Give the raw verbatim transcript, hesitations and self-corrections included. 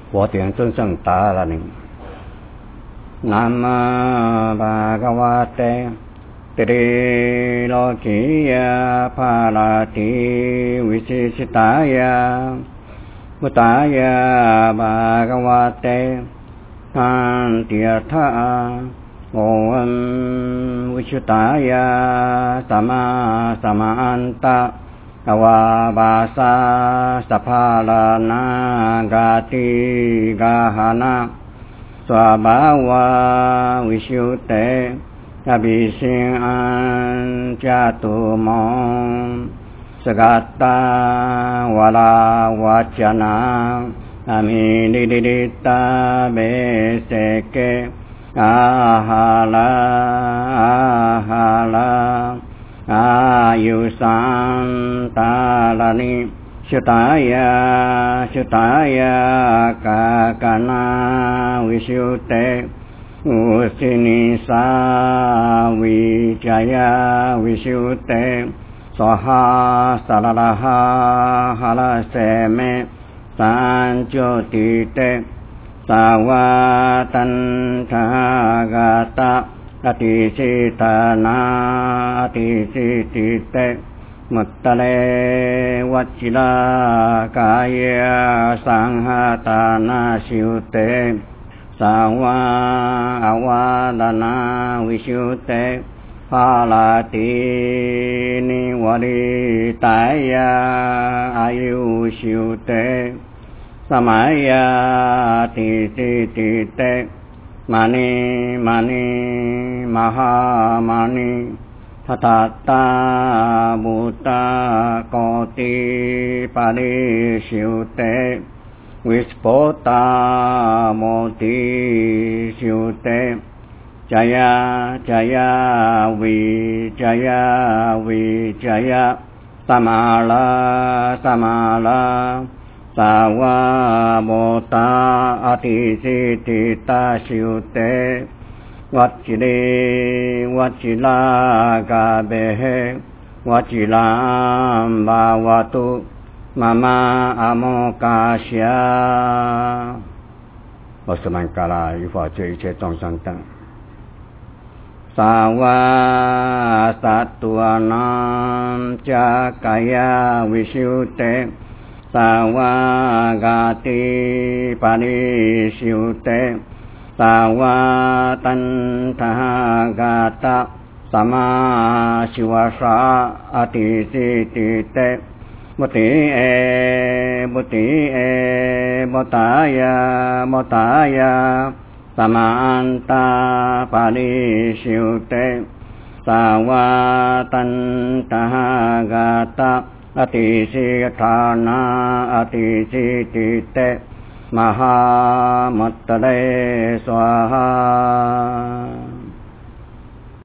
我点真正答了你。南无巴嘎瓦特，ติริโลกิยาภาลาติวิสิสิตายามุตายาบากวาเตทันติยถาโอวัมวิชุตายาสัมมาสัมอันตะอวาบาสาสภาลานากาติกาหานะสวาบาวาวิชุเตอภิสิงอันจตุมงสกัตตาวลาวาจนะอมินิดิดิตาเบเสเกอาหาลาอาหาลาอายุสันตาลานิชุตายาชุตายากากานาวิชุเตอุสินิสาวิจายาวิชุเตสหาสารลหาหาลเสเมสัญโจติเตสาวาตันทากาตะอติสิตานาอติสิติเตมุตตะเลวัจิลากายสังหาตานาชิวเตสาวาอาวาลนาวิชุเตภาลาตินิวริตายาอายุชิวเตสมัยยาติติติเตมานิมานิมหามานิทัตตาบุตตาโกติปาริชิวเตวิสโปตาโมติชิวเตจายาจายาวิจายาวิจายาสมาลาสมาลาสาวาโมตาอติสิติตาชิวเตวัจิเลวัจิลากาเบเหวัจิลามบาวตุมามาอโมกาชยาวัสมันกาลายุฟาเจอิเชตองสันตังสาวาสัตตุนามจากายาวิชุเตสาวากาติปาริชิวเตสาวาตันทากาตะสัมมาชิวสาอติสิติเตมุติเอมุติเอมุตายามุตายาสัมมาอันตาปาริชิวเตสาวาตันทากาตะอติสิทานาอติสิติเตมหามัตตะเลสวาหา